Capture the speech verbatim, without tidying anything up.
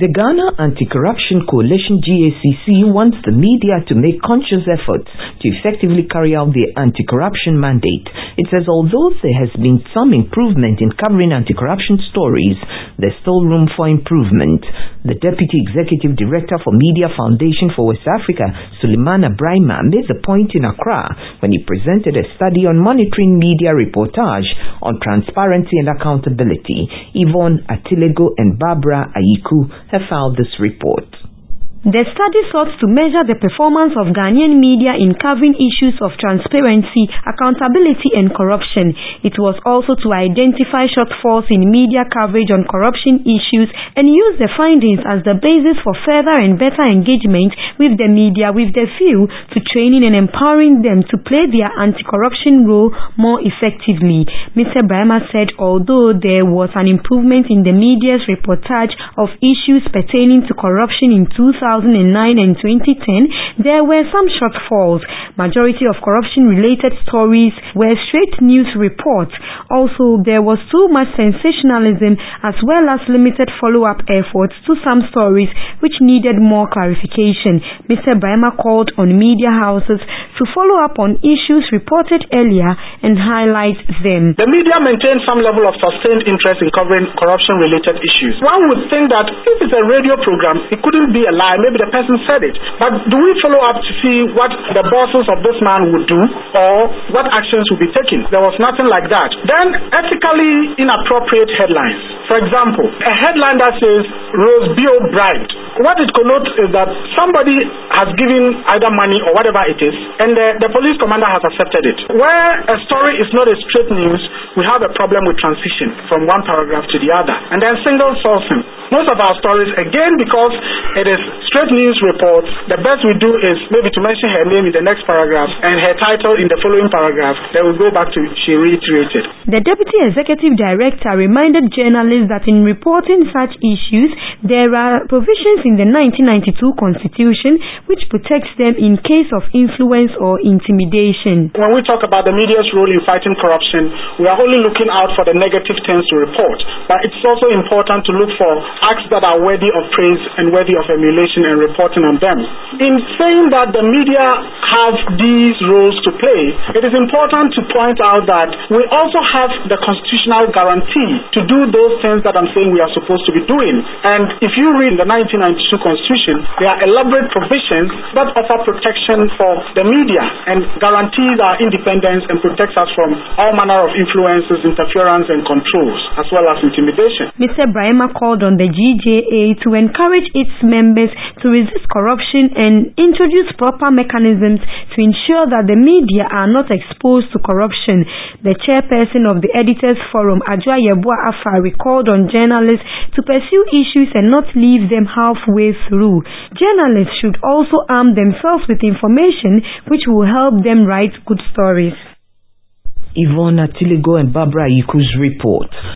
The Ghana Anti-Corruption Coalition G A C C wants the media to make conscious efforts to effectively carry out their anti-corruption mandate. It says although there has been some improvement in covering anti-corruption stories, there's still room for improvement. The Deputy Executive Director for Media Foundation for West Africa, Sulemana Brahima, made the point in Accra when he presented a study on monitoring media reportage on transparency and accountability. Yvonne Atilego and Barbara Ayiku have filed this report. The study sought to measure the performance of Ghanaian media in covering issues of transparency, accountability and corruption. It was also to identify shortfalls in media coverage on corruption issues and use the findings as the basis for further and better engagement with the media with the view to training and empowering them to play their anti-corruption role more effectively. Mister Brahima said although there was an improvement in the media's reportage of issues pertaining to corruption in two thousand nine and twenty ten, there were some shortfalls. Majority of corruption-related stories were straight news reports. Also, there was too much sensationalism as well as limited follow-up efforts to some stories which needed more clarification. Mister Brahima called on media houses to follow up on issues reported earlier and highlight them. The media maintains some level of sustained interest in covering corruption-related issues. One would think that if it's a radio program, it couldn't be a lie. Maybe the person said it. But do we follow up to see what the bosses of this man would do or what actions would be taken? There was nothing like that. Then ethically inappropriate headlines. For example, a headline that says Rose Bio bribed. What it connotes is that somebody has given either money or whatever it is, and the, the police commander has accepted it. Where a story is not a straight news, we have a problem with transition from one paragraph to the other. And then single sourcing. Most of our stories, again, because it is straight news reports, the best we do is maybe to mention her name in the next paragraph and her title in the following paragraph. Then we go back to she reiterated. The Deputy Executive Director reminded journalists that in reporting such issues, there are provisions in the nineteen ninety-two Constitution which protects them in case of influence or intimidation. When we talk about the media's role in fighting corruption, we are only looking out for the negative things to report. But it's also important to look for acts that are worthy of praise and worthy of emulation and reporting on them. In saying that the media have these roles to play, it is important to point out that we also have the constitutional guarantee to do those things that I'm saying we are supposed to be doing. And if you read the nineteen ninety-two Constitution, there are elaborate provisions that offer protection for the media and guarantees our independence and protects us from all manner of influences, interference and controls, as well as intimidation. Mister Brahima called on the G J A to encourage its members to resist corruption and introduce proper mechanisms to ensure that the media are not exposed to corruption. The chairperson of the Editors Forum, Adjoa Yeboah Afari, called on journalists to pursue issues and not leave them halfway through. Journalists should also arm themselves with information which will help them write good stories. Yvonne Atilego and Barbara Ayiku's report.